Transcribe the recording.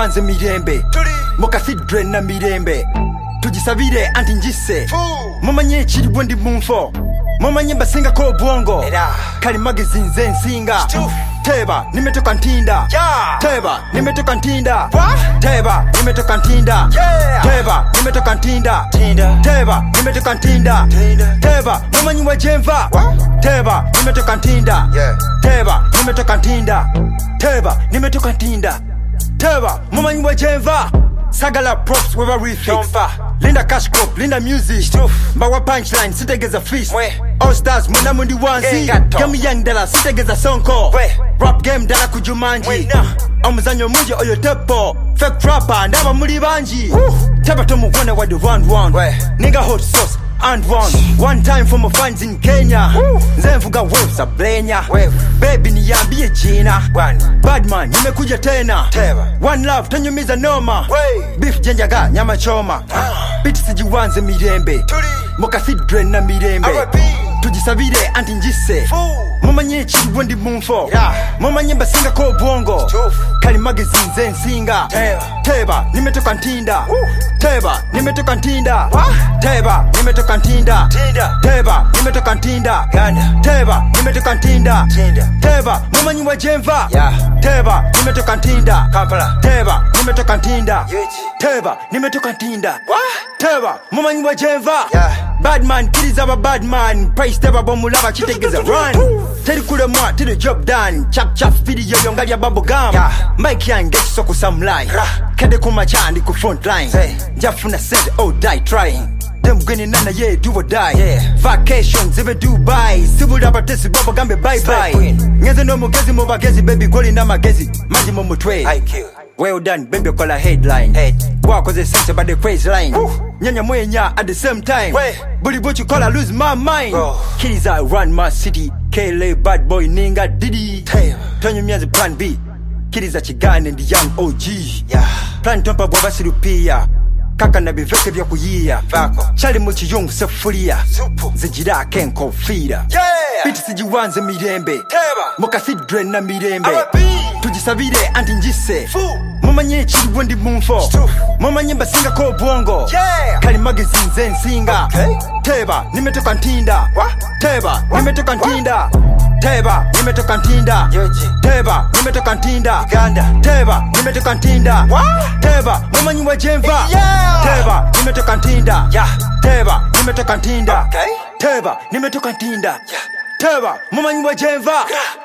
tujiwanze mirembe mu cathedral na mirembe tujisabire anti njise mumanye ekiribwe ndi munfo mumanye basinga ko bwongo kali magazinze nsinga teba nimetoka ntinda teba nimetoka ntinda teba nimetoka ntinda teba nimetoka ntinda teba nimetoka ntinda teba mumanyi wa jemva teba nimetoka ntinda teba nimetoka ntinda teba nimetoka ntinda teba mumanyi wa jemva sagala props weba refix linda cash crop linda music mbawa punchline sitegeza feast all stars muna mundi wanzi kami young dala sitegeza sonko rap game dala kujumanji omuzanyo munji oyo tepo fake rapper ndaba muri banji teba tomu wona wa the round nigga hot sauce and one time for my fans in Kenya nzemvuga waves a blenya baby niambie jina badman nimekuja tena one love tanyumiza noma beef jenjaga nyama choma biti sijiwanze mirembe mu cathedral na mirembe tujisabire anti njise mumanye ekiribwe ndi munfo mumanye basinga ko bwongo kali magazinze nsinga teba nimetoka ntinda teba nimetoka ntinda teba nimetoka ntinda teba nimetoka ntinda teba nimetoka ntinda teba mumanyi wa jemva teba nimetoka ntinda teba nimetoka ntinda teba nimetoka ntinda teba mumanyi wa jemva badman kiriza aba badman price teba bomulaba kitegeza run teri kule mwa tiri job done chap video yongali ya bubble gum mike yange soko samlai kede kuma chandi ku front line jafuna send all die trying them gonna nana yeah do or die vacations even Dubai sibuda batesi baba gambe bye bye ngeze no mugezi mu bagezi baby goli na magezi maji mu mutwe well done baby kola headline wakoze sense about the crazy line nyanya mwenya at the same time bully what you call I lose my mind kids I run my city KLA bad boy ninga didi Tonyo mianzi plan B kids at Chigane and the young OG plan tompa bwaba sirupia kaka na biveke vya kuyia chali muchi yung sefuria zijira kenko fira biti sijiwanze mirembe mu cathedral na mirembe tujisabire anti njise mumanye ekiribwe ndi munfo mumanye basinga ko bwongo kali magazinze nsinga teba nimetoka ntinda teba nimetoka ntinda teba nimetoka ntinda teba nimetoka ntinda teba nimetoka ntinda teba mumanyi wa jemva teba nimetoka ntinda teba nimetoka ntinda teba nimetoka ntinda teba mumanyi wa jemva